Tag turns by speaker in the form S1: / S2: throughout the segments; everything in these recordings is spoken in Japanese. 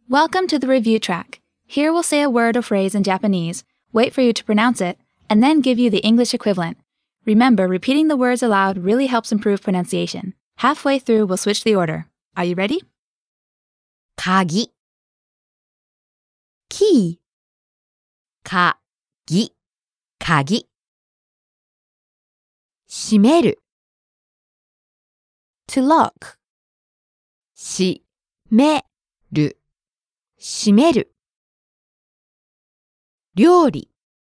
S1: Welcome to the review track. Here we'll say a word or phrase in Japanese, wait for you to pronounce it, and then give you the English equivalent. Remember, repeating the words aloud really helps improve pronunciation. Halfway through, we'll switch the order. Are you ready?
S2: 鍵 key 鍵鍵閉める
S3: To lock.
S2: 閉める閉める料理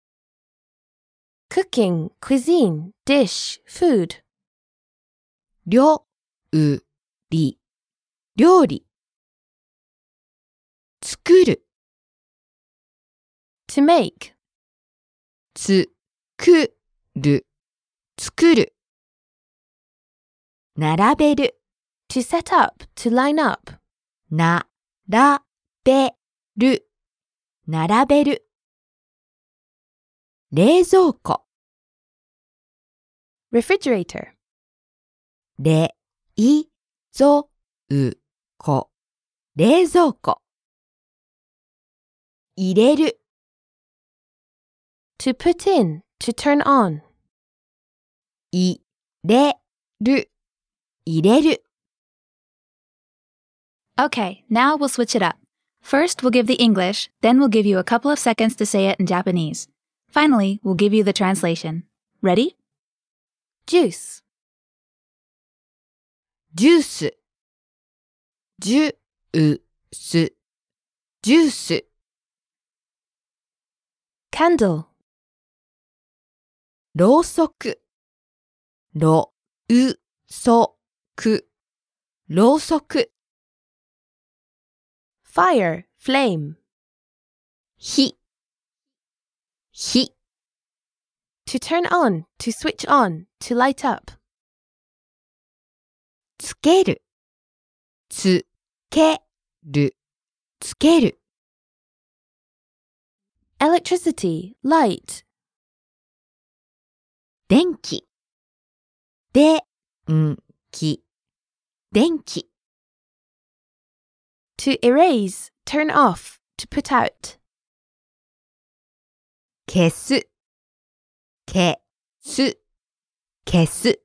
S3: Cooking, cuisine, dish, food.
S2: 料理料理作る
S3: To make.
S2: 作る作る並べる
S3: To set up, to line up.
S2: ならべる並べる冷蔵庫
S3: Refrigerator.
S2: 冷蔵庫冷蔵庫入れる
S3: To put in, to turn on.
S2: 入れる入れる
S1: Okay, now we'll switch it up. First, we'll give the English, then we'll give you a couple of seconds to say it in Japanese. Finally, we'll give you the translation. Ready?
S3: Juice.
S2: ジュースジュースジュース
S3: Candle.
S2: ろうそくろうそくろうそく
S3: Fire, flame.
S2: 火火
S3: To turn on, to switch on, to light up.
S2: つけるつけるつける
S3: Electricity, light.
S2: 電気電気電気
S3: To erase, turn off, to put out.
S2: 消す消す消す